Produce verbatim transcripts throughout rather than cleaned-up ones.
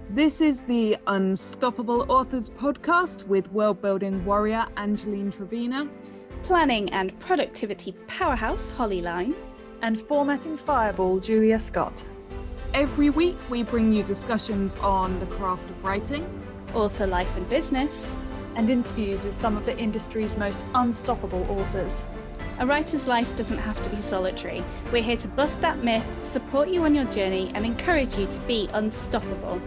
This is the Unstoppable Authors podcast with world-building warrior Angeline Trevena, planning and productivity powerhouse Holly Line, and formatting fireball Julia Scott. Every week we bring you discussions on the craft of writing, author life and business, and interviews with some of the industry's most unstoppable authors. A writer's life doesn't have to be solitary. We're here to bust that myth, support you on your journey, and encourage you to be unstoppable.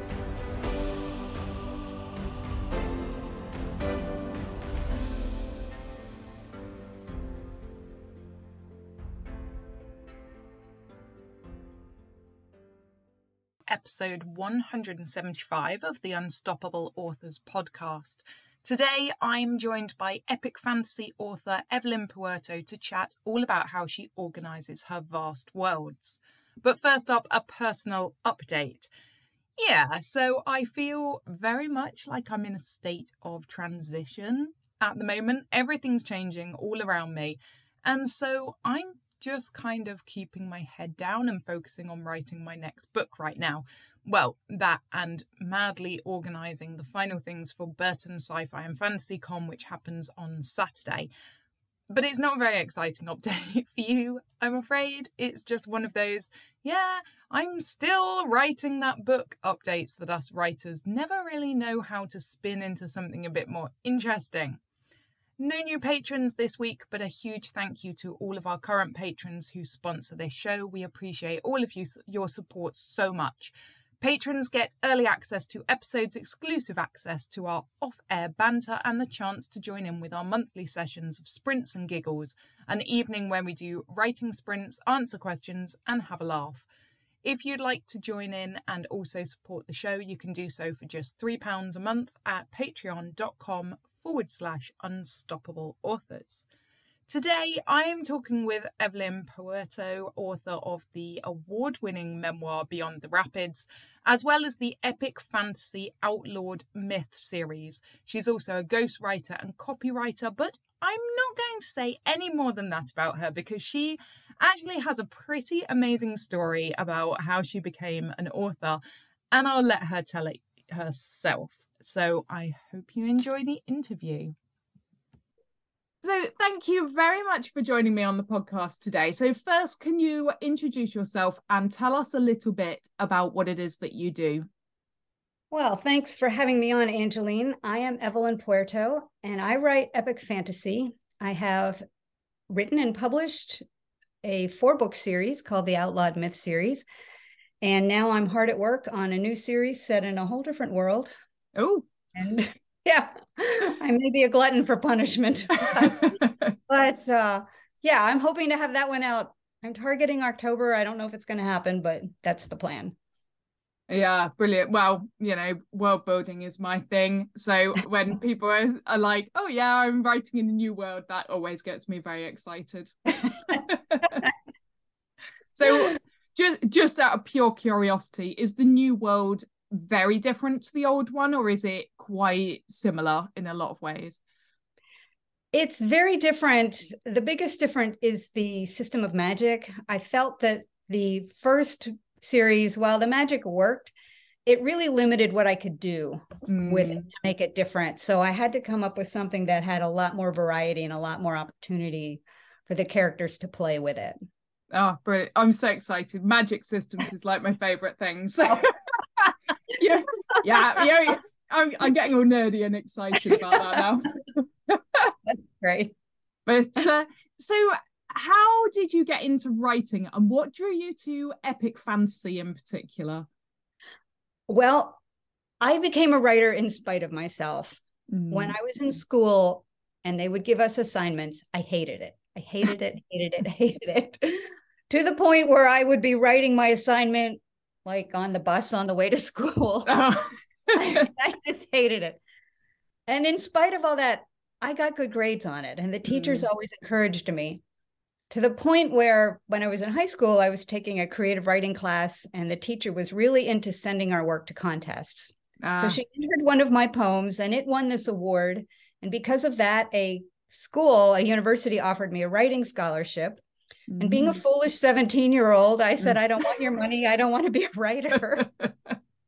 Episode one hundred seventy-five of the Unstoppable Authors podcast. Today, I'm joined by epic fantasy author Evelyn Puerto to chat all about how she organises her vast worlds. But first up, a personal update. Yeah, so I feel very much like I'm in a state of transition at the moment. Everything's changing all around me. And so I'm just kind of keeping my head down and focusing on writing my next book right now. Well, that and madly organising the final things for Burton Sci-Fi and Fantasy Con, which happens on Saturday. But it's not a very exciting update for you, I'm afraid. It's just one of those, yeah, I'm still writing that book updates that us writers never really know how to spin into something a bit more interesting. No new patrons this week, but a huge thank you to all of our current patrons who sponsor this show. We appreciate all of you, your support so much. Patrons get early access to episodes, exclusive access to our off-air banter, and the chance to join in with our monthly sessions of Sprints and Giggles, an evening where we do writing sprints, answer questions, and have a laugh. If you'd like to join in and also support the show, you can do so for just three pounds a month at patreon.com forward slash unstoppable authors. Today, I am talking with Evelyn Puerto, author of the award-winning memoir Beyond the Rapids, as well as the epic fantasy Outlawed Myth series. She's also a ghostwriter and copywriter, but I'm not going to say any more than that about her because she actually has a pretty amazing story about how she became an author, and I'll let her tell it herself. So I hope you enjoy the interview. So thank you very much for joining me on the podcast today. So first, can you introduce yourself and tell us a little bit about what it is that you do? Well, thanks for having me on, Angeline. I am Evelyn Puerto, and I write epic fantasy. I have written and published a four-book series called the Outlawed Myth series, and now I'm hard at work on a new series set in a whole different world. Oh, and yeah, I may be a glutton for punishment, but, but uh, yeah, I'm hoping to have that one out. I'm targeting October. I don't know if it's going to happen, but that's the plan. Yeah, brilliant. Well, you know, world building is my thing. So when people are, are like, oh yeah, I'm writing in a new world, that always gets me very excited. So just, just out of pure curiosity, is the new world very different to the old one, or is it quite similar in a lot of ways? It's very different. The biggest difference is the system of magic. I felt that the first series, while the magic worked, it really limited what I could do mm. with it to make it different. So I had to come up with something that had a lot more variety and a lot more opportunity for the characters to play with it. Oh, brilliant. I'm so excited. Magic systems is like my favorite thing. So yeah, yeah, yeah. I'm, I'm getting all nerdy and excited about that now. That's great. But uh, so how did you get into writing, and what drew you to epic fantasy in particular? Well, I became a writer in spite of myself. Mm. When I was in school and they would give us assignments, I hated it. I hated it, hated it, hated it. To the point where I would be writing my assignment like on the bus on the way to school. Oh. I, I just hated it. And in spite of all that, I got good grades on it. And the teachers mm. always encouraged me, to the point where when I was in high school, I was taking a creative writing class, and the teacher was really into sending our work to contests. Ah. So she entered one of my poems and it won this award. And because of that, a school, a university offered me a writing scholarship. Mm. And being a foolish seventeen year old, I said, I don't want your money. I don't want to be a writer.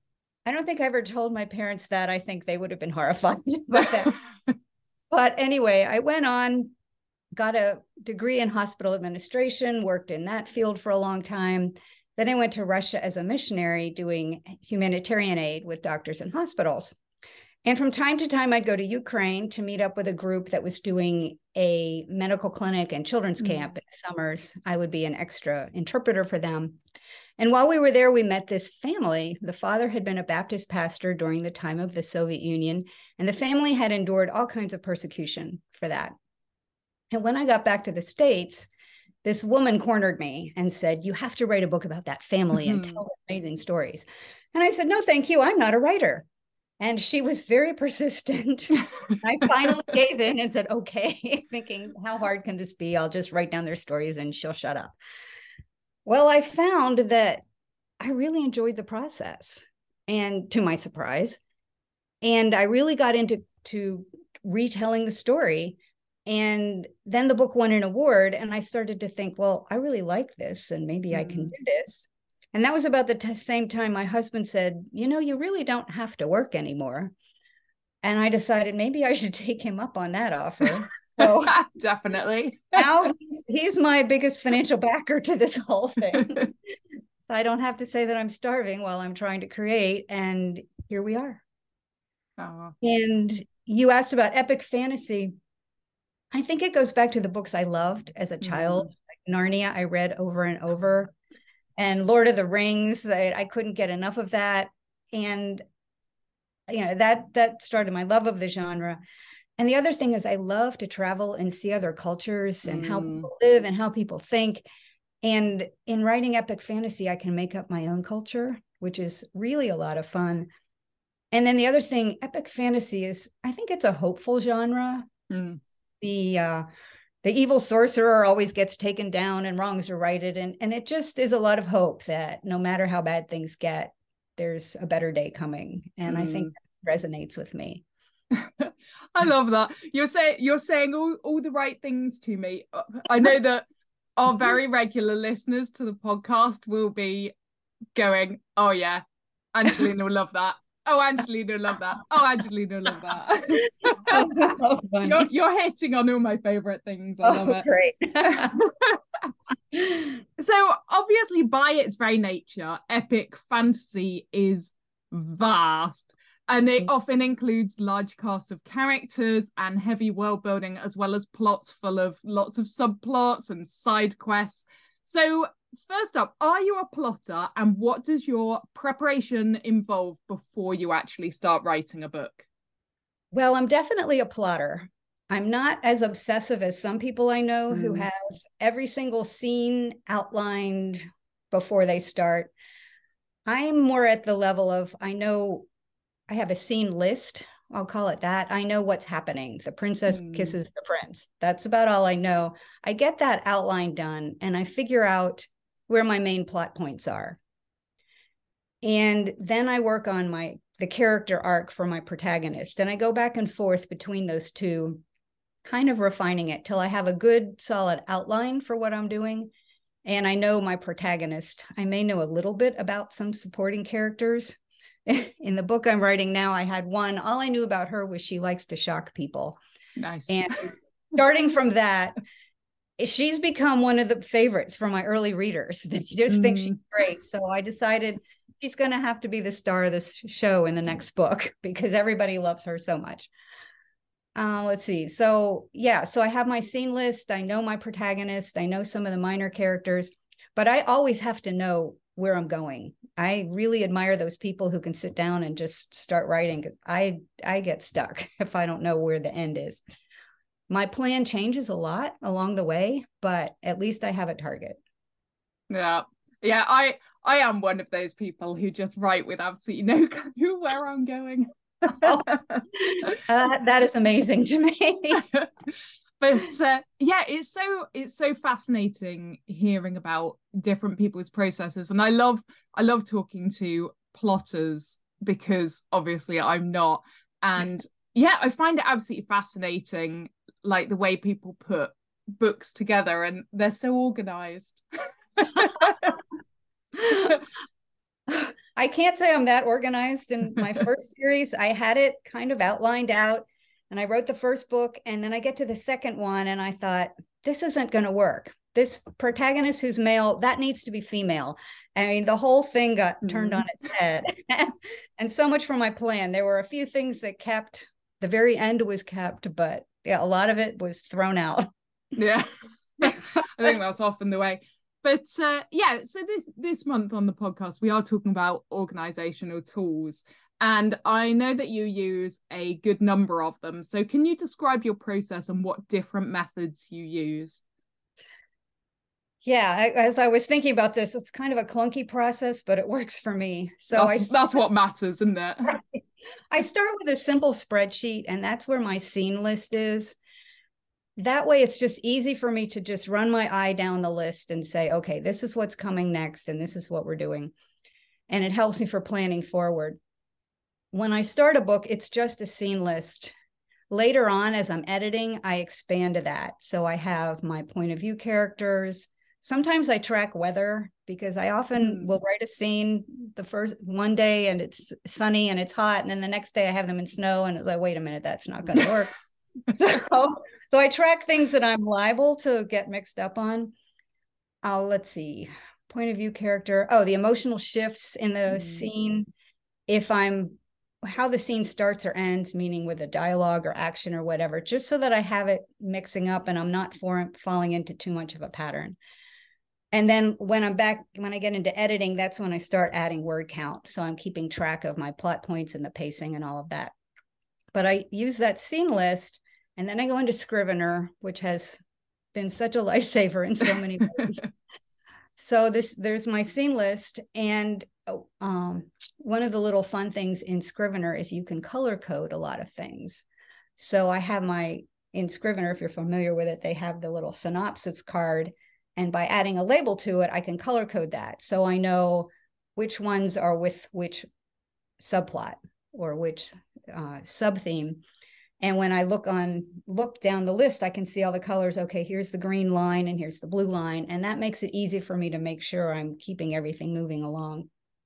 I don't think I ever told my parents that. I think they would have been horrified by that. But anyway, I went on, got a degree in hospital administration, worked in that field for a long time. Then I went to Russia as a missionary doing humanitarian aid with doctors and hospitals. And from time to time, I'd go to Ukraine to meet up with a group that was doing a medical clinic and children's mm-hmm. camp in the summers. I would be an extra interpreter for them. And while we were there, we met this family. The father had been a Baptist pastor during the time of the Soviet Union, and the family had endured all kinds of persecution for that. And when I got back to the States, this woman cornered me and said, you have to write a book about that family mm-hmm. and tell amazing stories. And I said, no, thank you. I'm not a writer. And she was very persistent. I finally gave in and said, okay, thinking, how hard can this be? I'll just write down their stories and she'll shut up. Well, I found that I really enjoyed the process, and to my surprise, and I really got into to retelling the story. And then the book won an award, and I started to think, well, I really like this, and maybe mm-hmm. I can do this. And that was about the t- same time my husband said, you know, you really don't have to work anymore. And I decided maybe I should take him up on that offer. So definitely. Now he's, he's my biggest financial backer to this whole thing. I don't have to say that I'm starving while I'm trying to create. And here we are. Oh. And you asked about epic fantasy. I think it goes back to the books I loved as a child. Mm-hmm. Like Narnia, I read over and over. And Lord of the Rings, I, I couldn't get enough of that. And, you know, that that started my love of the genre. And the other thing is I love to travel and see other cultures and mm. how people live and how people think. And in writing epic fantasy, I can make up my own culture, which is really a lot of fun. And then the other thing, epic fantasy is, I think it's a hopeful genre. Mm. The uh, the evil sorcerer always gets taken down and wrongs are righted. And, and it just is a lot of hope that no matter how bad things get, there's a better day coming. And mm. I think that resonates with me. I love that. You're saying you're saying all, all the right things to me. I know that our very regular listeners to the podcast will be going, oh yeah, Angelina will love that. Oh, Angelina will love that. Oh, Angelina will love that. Oh, you're, you're hitting on all my favorite things. I love oh, it. Great. So obviously by its very nature, epic fantasy is vast. And it often includes large casts of characters and heavy world building, as well as plots full of lots of subplots and side quests. So first up, are you a plotter, and what does your preparation involve before you actually start writing a book? Well, I'm definitely a plotter. I'm not as obsessive as some people I know mm. who have every single scene outlined before they start. I'm more at the level of, I know I have a scene list. I'll call it that. I know what's happening. The princess mm. kisses the prince. That's about all I know. I get that outline done and I figure out where my main plot points are. And then I work on my the character arc for my protagonist. And I go back and forth between those two, kind of refining it till I have a good solid outline for what I'm doing. And I know my protagonist. I may know a little bit about some supporting characters. In the book I'm writing now, I had one. All I knew about her was she likes to shock people. Nice. And starting from that, she's become one of the favorites for my early readers. They just mm. think she's great. So I decided she's going to have to be the star of this show in the next book because everybody loves her so much. Uh, let's see. So yeah, so I have my scene list. I know my protagonist. I know some of the minor characters, but I always have to know where I'm going. I really admire those people who can sit down and just start writing. I, I get stuck if I don't know where the end is. My plan changes a lot along the way, but at least I have a target. Yeah. Yeah. I, I am one of those people who just write with absolutely no clue where I'm going. Oh, uh, that is amazing to me. But uh, yeah, it's so it's so fascinating hearing about different people's processes, and I love I love talking to plotters because obviously I'm not, and yeah, I find it absolutely fascinating, like the way people put books together, and they're so organized. I can't say I'm that organized. In my first series, I had it kind of outlined out, and I wrote the first book, and then I get to the second one and I thought, this isn't going to work. This protagonist who's male, that needs to be female. I mean, the whole thing got turned mm. on its head. And so much for my plan. There were a few things that kept, the very end was kept, but yeah, a lot of it was thrown out. Yeah, I think that's often the way. But uh, yeah, so this this month on the podcast, we are talking about organizational tools. And I know that you use a good number of them. So can you describe your process and what different methods you use? Yeah, as I was thinking about this, it's kind of a clunky process, but it works for me. So that's, I start, that's what matters, isn't it? I start with a simple spreadsheet, and that's where my scene list is. That way, it's just easy for me to just run my eye down the list and say, okay, this is what's coming next, and this is what we're doing. And it helps me for planning forward. When I start a book, it's just a scene list. Later on, as I'm editing, I expand to that. So I have my point of view characters. Sometimes I track weather, because I often mm. will write a scene the first one day and it's sunny and it's hot. And then the next day I have them in snow and it's like, wait a minute, that's not going to work. so, so I track things that I'm liable to get mixed up on. I'll, let's see, point of view character. Oh, the emotional shifts in the mm. scene. If I'm, how the scene starts or ends, meaning with a dialogue or action or whatever, just so that I have it mixing up and I'm not for, falling into too much of a pattern. And then when I'm back, when I get into editing, that's when I start adding word count. So I'm keeping track of my plot points and the pacing and all of that. But I use that scene list, and then I go into Scrivener, which has been such a lifesaver in so many ways. So this, there's my scene list. And um, one of the little fun things in Scrivener is you can color code a lot of things. So I have my, in Scrivener, if you're familiar with it, they have the little synopsis card. And by adding a label to it, I can color code that. So I know which ones are with which subplot or which uh, sub-theme. And when I look on, look down the list, I can see all the colors. Okay, here's the green line and here's the blue line. And that makes it easy for me to make sure I'm keeping everything moving along.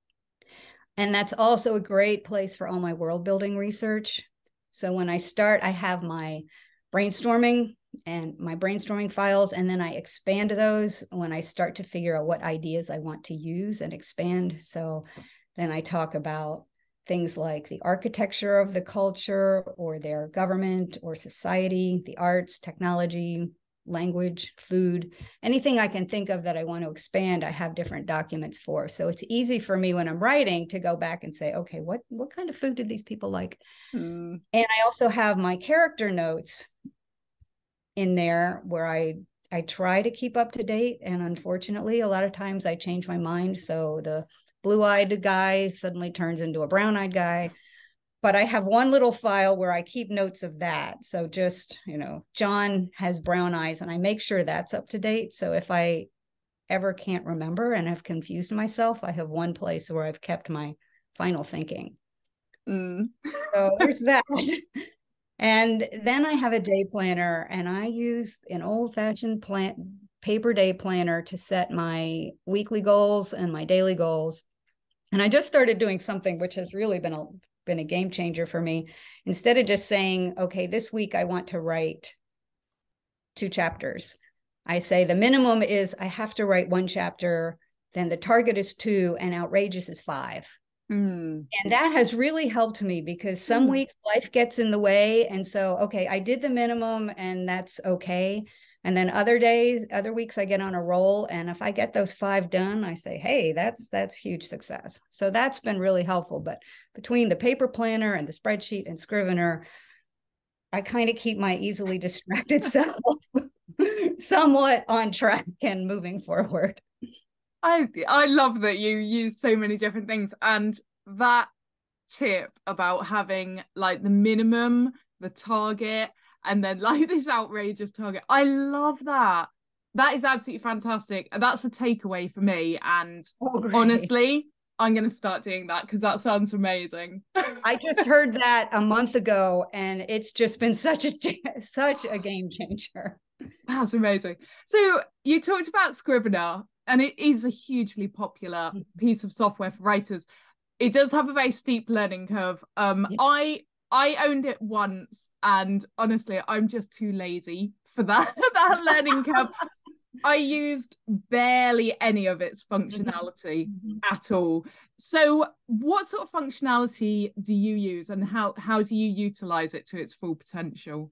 And that's also a great place for all my world building research. So when I start, I have my brainstorming and my brainstorming files, and then I expand those when I start to figure out what ideas I want to use and expand. So then I talk about things like the architecture of the culture or their government or society, the arts, technology, language, food, anything I can think of that I want to expand, I have different documents for. So it's easy for me when I'm writing to go back and say, okay, what, what kind of food did these people like? Mm. And I also have my character notes in there where I I try to keep up to date. And unfortunately, a lot of times I change my mind. So the blue-eyed guy suddenly turns into a brown-eyed guy. But I have one little file where I keep notes of that. So just, you know, John has brown eyes, and I make sure that's up to date. So if I ever can't remember and have confused myself, I have one place where I've kept my final thinking. Mm. So there's that. And then I have a day planner, and I use an old-fashioned plan, paper day planner to set my weekly goals and my daily goals. And I just started doing something which has really been a, been a game changer for me. Instead of just saying, okay, this week I want to write two chapters, I say the minimum is I have to write one chapter, then the target is two, and outrageous is five. Mm. And that has really helped me, because some mm. weeks life gets in the way. And so, okay, I did the minimum and that's okay. And then other days, other weeks I get on a roll. And if I get those five done, I say, hey, that's, that's huge success. So that's been really helpful. But between the paper planner and the spreadsheet and Scrivener, I kind of keep my easily distracted self somewhat on track and moving forward. I I love that you use so many different things, and that tip about having like the minimum, the target, and then like this outrageous target. I love that. That is absolutely fantastic. That's a takeaway for me. And oh, honestly, I'm going to start doing that because that sounds amazing. I just heard that a month ago, and it's just been such a such a game changer. That's amazing. So you talked about Scrivener, and it is a hugely popular piece of software for writers. it does have a very steep learning curve. Um, yeah. I I owned it once, and honestly, I'm just too lazy for that that learning curve. I used barely any of its functionality mm-hmm. at all. So what sort of functionality do you use, and how how do you utilize it to its full potential?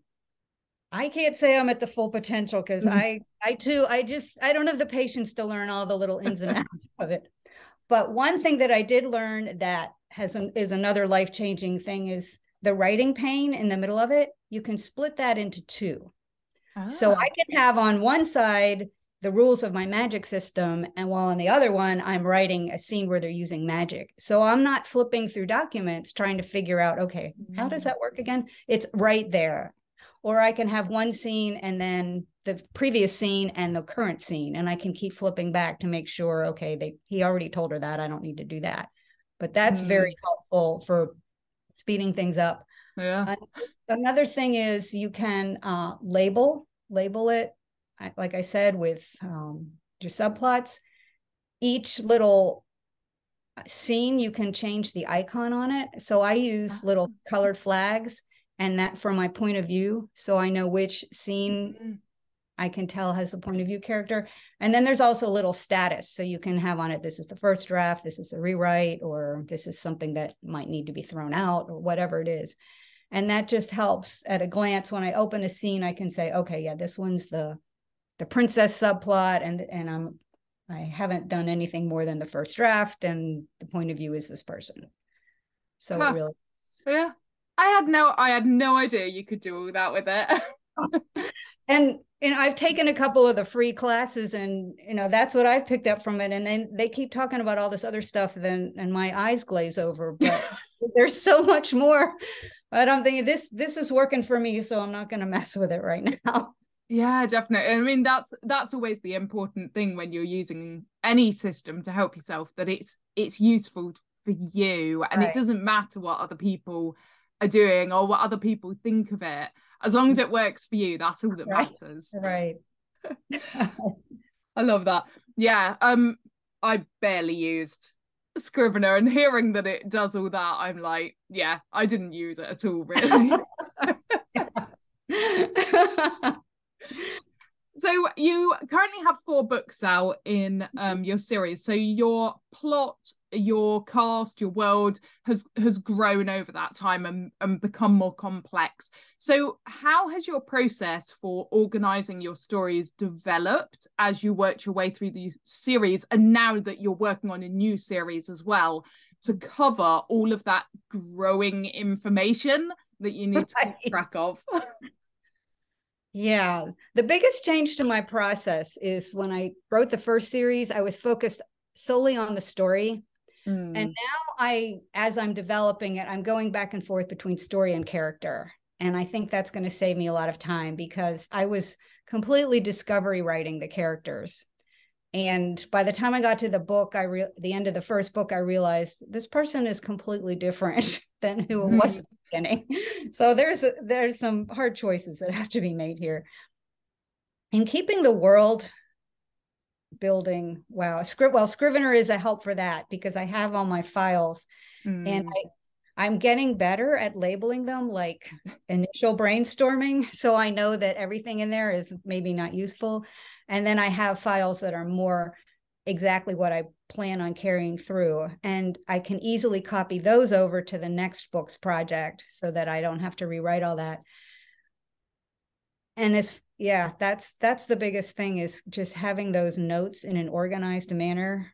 I can't say I'm at the full potential because mm-hmm. I I too I just I don't have the patience to learn all the little ins and outs of it. But one thing that I did learn that has an, is another life-changing thing is the writing pane in the middle of it. You can split that into two. Ah. So I can have on one side the rules of my magic system, and while on the other one, I'm writing a scene where they're using magic. So I'm not flipping through documents trying to figure out, okay, how does that work again? It's right there. Or I can have one scene and then the previous scene and the current scene, and I can keep flipping back to make sure, okay, they he already told her that, I don't need to do that. But that's mm. very helpful for speeding things up. Yeah. Uh, another thing is you can uh, label, label it, like I said, with um, your subplots. Each little scene, you can change the icon on it. So I use little colored flags, and that for my point of view. So I know which scene mm-hmm. I can tell has a point of view character. And then there's also a little status. So you can have on it, this is the first draft, this is a rewrite, or this is something that might need to be thrown out, or whatever it is. And that just helps at a glance. When I open a scene, I can say, okay, yeah, this one's the the princess subplot, and and I'm I haven't done anything more than the first draft, and the point of view is this person. So huh. it really yeah. I had no I had no idea you could do all that with it. and and I've taken a couple of the free classes, and you know that's what I've picked up from it. And then they keep talking about all this other stuff, then and my eyes glaze over. But there's so much more. But I'm thinking this this is working for me, so I'm not going to mess with it right now. Yeah, definitely. I mean, that's that's always the important thing when you're using any system to help yourself, that it's it's useful for you, and right. it doesn't matter what other people are doing or what other people think of it. As long as it works for you, that's all that right. matters. Right. I love that. Yeah. Um, I barely used Scrivener, and hearing that it does all that, I'm like, yeah, I didn't use it at all, really. So you currently have four books out in um, your series. So your plot, your cast, your world has has grown over that time and, and become more complex. So how has your process for organising your stories developed as you worked your way through the series, and now that you're working on a new series as well, to cover all of that growing information that you need to keep track of? Yeah, the biggest change to my process is when I wrote the first series, I was focused solely on the story. Mm. And now I, as I'm developing it, I'm going back and forth between story and character. And I think that's going to save me a lot of time, because I was completely discovery writing the characters. And by the time I got to the book, I re- the end of the first book, I realized this person is completely different than who it was at the beginning. So there's a, there's some hard choices that have to be made here. And keeping the world building, wow, Scrib- well, Scrivener is a help for that, because I have all my files, mm. and I, I'm getting better at labeling them like initial brainstorming. So I know that everything in there is maybe not useful. And then I have files that are more exactly what I plan on carrying through. And I can easily copy those over to the next book's project so that I don't have to rewrite all that. And it's, yeah, that's, that's the biggest thing, is just having those notes in an organized manner.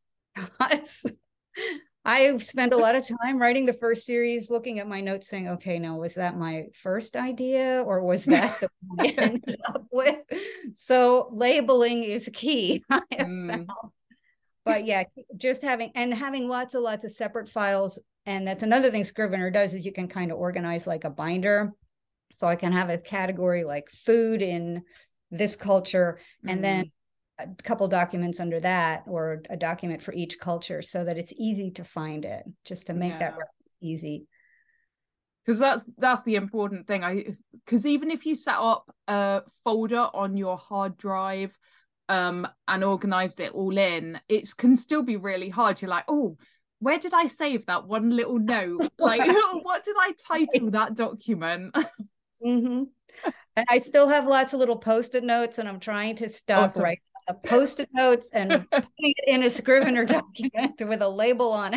I spent a lot of time writing the first series, looking at my notes saying, okay, now, was that my first idea, or was that the one I ended up with? So labeling is key. Mm. But yeah, just having, and having lots and lots of separate files. And that's another thing Scrivener does, is you can kind of organize like a binder. So I can have a category like food in this culture, and mm. then a couple documents under that, or a document for each culture, so that it's easy to find it, just to make yeah. that easy. Because that's that's the important thing. I because even if you set up a folder on your hard drive um and organized it all in, it can still be really hard. You're like, oh, where did I save that one little note? Like, what did I title that document? Mm-hmm. And I still have lots of little Post-it notes, and I'm trying to stop Awesome. writing the Post-it notes and putting it in a Scrivener document with a label on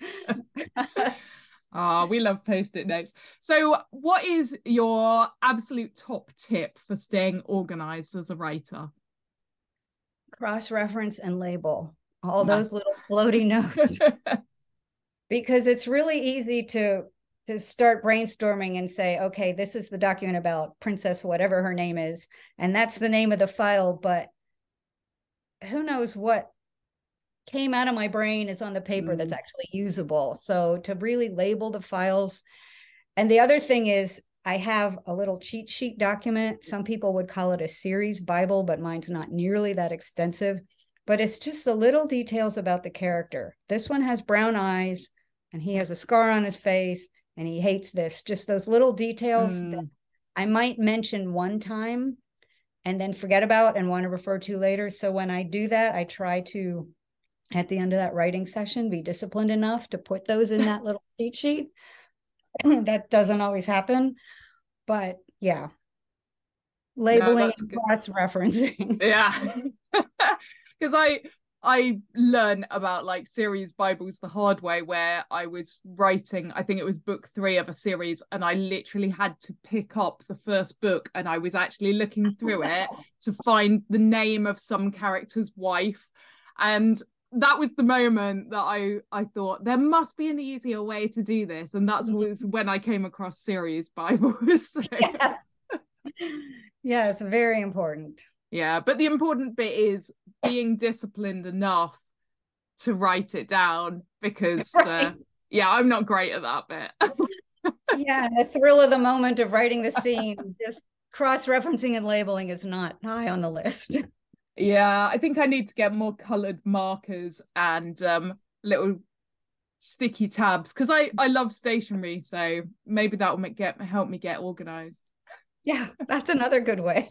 it. Ah, oh, we love Post-it notes. So what is your absolute top tip for staying organized as a writer? Cross-reference and label all nice. Those little floaty notes. Because it's really easy to to start brainstorming and say, okay, this is the document about Princess whatever her name is, and that's the name of the file, but who knows what came out of my brain is on the paper mm. that's actually usable. So to really label the files. And the other thing is, I have a little cheat sheet document. Some people would call it a series Bible, but mine's not nearly that extensive. But it's just the little details about the character. This one has brown eyes, and he has a scar on his face, and he hates this. Just those little details mm. that I might mention one time and then forget about and want to refer to later. So when I do that, I try to, at the end of that writing session, be disciplined enough to put those in that little cheat sheet. That doesn't always happen, but yeah. Labeling no, and cross-referencing. Yeah. Because I I learned about like series Bibles the hard way, where I was writing, I think it was book three of a series, and I literally had to pick up the first book, and I was actually looking through it to find the name of some character's wife. And that was the moment that I, I thought there must be an easier way to do this. And that's mm-hmm. when I came across series Bibles. So. Yes. Yeah, it's very important. Yeah, but the important bit is being disciplined enough to write it down, because right. uh, yeah, I'm not great at that bit. Yeah, the thrill of the moment of writing the scene, just cross-referencing and labeling is not high on the list. Yeah, I think I need to get more coloured markers and um, little sticky tabs, because I, I love stationery, so maybe that will make, get help me get organised. Yeah, that's another good way.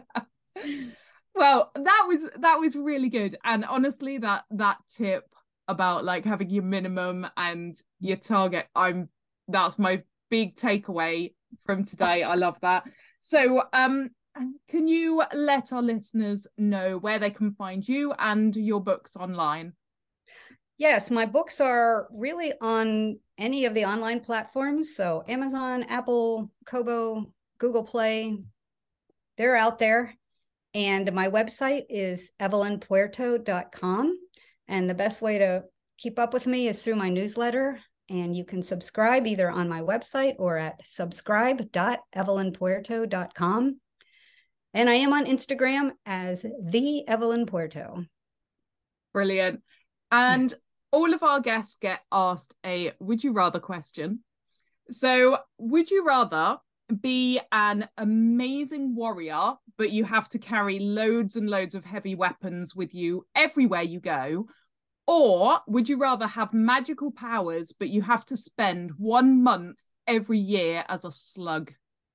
Well, that was that was really good, and honestly, that that tip about like having your minimum and your target, I'm that's my big takeaway from today. I love that. So, um, can you let our listeners know where they can find you and your books online? Yes, my books are really on any of the online platforms. So Amazon, Apple, Kobo, Google Play, they're out there. And my website is evelyn puerto dot com. And the best way to keep up with me is through my newsletter. And you can subscribe either on my website or at subscribe dot evelyn puerto dot com. And I am on Instagram as the Evelyn Puerto. Brilliant. And all of our guests get asked a would you rather question. So would you rather be an amazing warrior, but you have to carry loads and loads of heavy weapons with you everywhere you go? Or would you rather have magical powers, but you have to spend one month every year as a slug?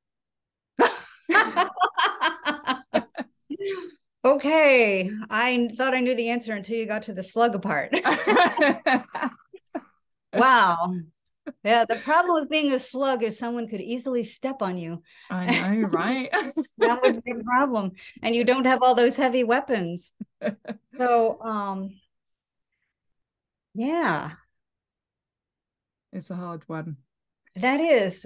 Okay, I thought I knew the answer until you got to the slug part. Wow. Yeah, the problem with being a slug is someone could easily step on you. I know, right? That would be a problem. And you don't have all those heavy weapons. So, um, yeah. It's a hard one. That is.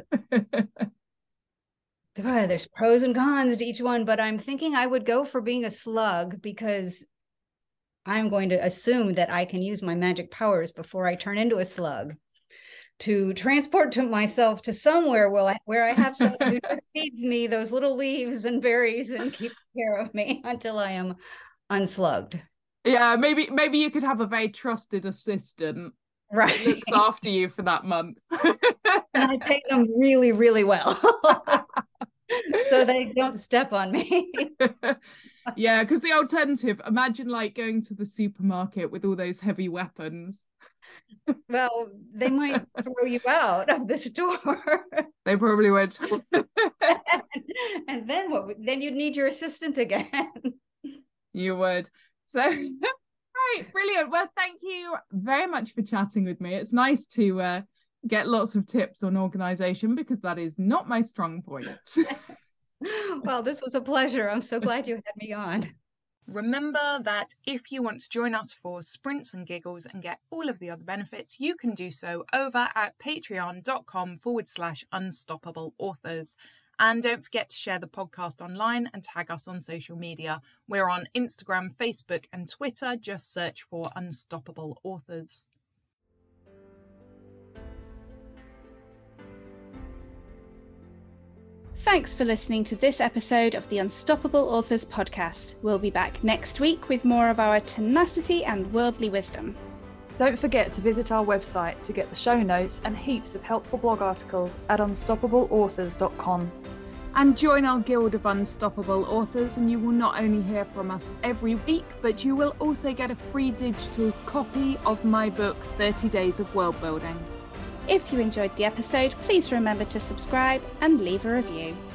There's pros and cons to each one, but I'm thinking I would go for being a slug because I'm going to assume that I can use my magic powers before I turn into a slug to transport to myself to somewhere where I, where I have someone who just feeds me those little leaves and berries and keeps care of me until I am unslugged. Yeah, maybe maybe you could have a very trusted assistant. Right. That looks after you for that month. And I pay them really, really well. So they don't step on me. Yeah, because the alternative, imagine like going to the supermarket with all those heavy weapons. Well, they might throw you out of the store. They probably would. and, and then what? Then you'd need your assistant again. You would. So, right, Great, brilliant. Well, thank you very much for chatting with me. It's nice to uh, get lots of tips on organisation because that is not my strong point. Well, this was a pleasure. I'm so glad you had me on. Remember that if you want to join us for Sprints and Giggles and get all of the other benefits, you can do so over at patreon.com forward slash unstoppable authors. And don't forget to share the podcast online and tag us on social media. We're on Instagram, Facebook, and Twitter. Just search for Unstoppable Authors. Thanks for listening to this episode of the Unstoppable Authors podcast. We'll be back next week with more of our tenacity and worldly wisdom. Don't forget to visit our website to get the show notes and heaps of helpful blog articles at unstoppable authors dot com. And join our Guild of Unstoppable Authors, and you will not only hear from us every week, but you will also get a free digital copy of my book, thirty days of World Building. If you enjoyed the episode, please remember to subscribe and leave a review.